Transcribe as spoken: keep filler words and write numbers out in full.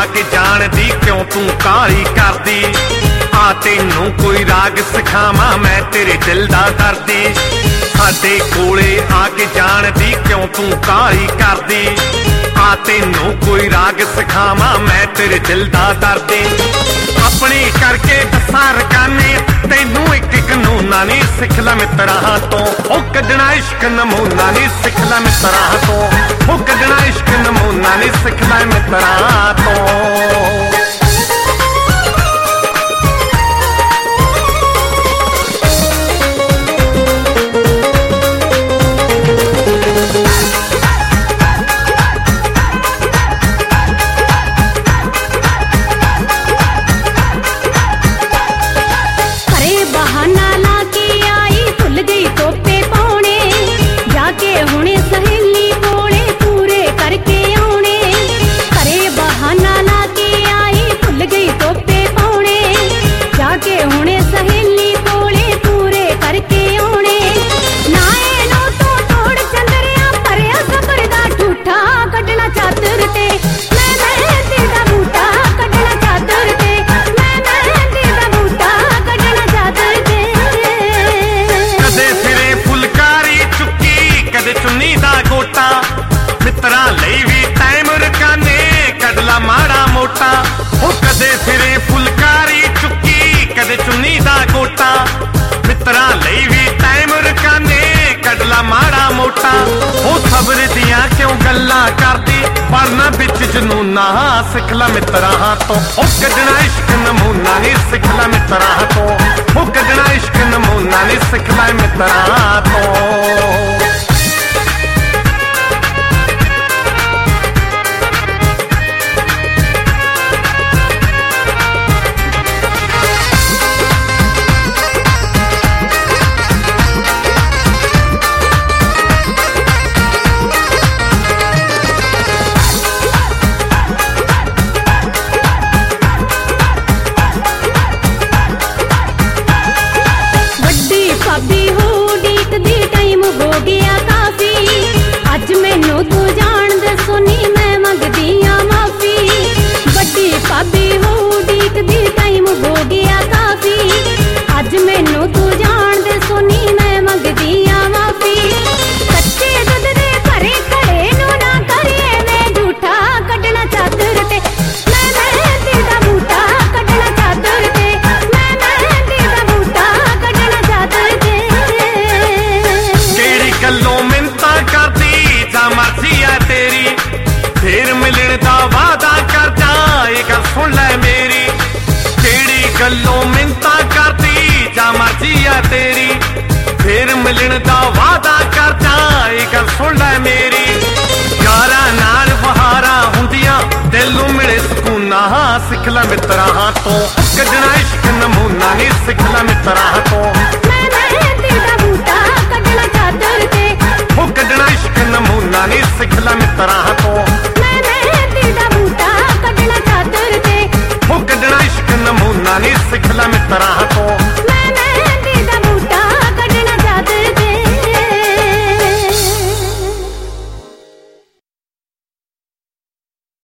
के जानदी क्यों तू काली करदी आ तैनू कोई राग सिखावां मैं तेरे दिल दा दर्दी साडे कोले आके जानदी क्यों तू काली करदी आ तैनू कोई राग सिखावां मैं तेरे दिल दा दर्दी अपने करके दसा रकाने तैनू एक कानूना नी सिख ला मित्रा तो ओ कढना इश्क नमूना नी सिख ला मित्रा तो ओ कढना इश्क नमूना नी सिख ला मित्रा तो मित्रा लई भी टाइम रकाने कढला माड़ा मोटा हो कदे फिरे फुलकारी चुकी कदे चुन्नी दा गोटा मित्रा लई भी टाइम रकाने कढला माड़ा मोटा हो सबर दियां क्यों गल्लां करदी पढ़ना बिच जनूना सिख ला मित्रा तो ओ कढना इश्क नमूना नी सिख ला मित्रा तो ओ कढना इश्क नमूना नी सिख ला मित्रा तो फिर मिलने दा वादा कर जा गल सुन लै मेरी केड़ी गल्लों मिन्नता करदी जा मर्जी आ तेरी फिर मिलने दा वादा कर जा गल सुन लै मेरी यारा नाल बहारा हुंदियां दिल नूं मिले सुकूना सिख लै मित्रा तो कढना इश्क नमूना नी सिख लै मित्रा तो कढना इश्क नमूना नी सिख लै मित्रा तो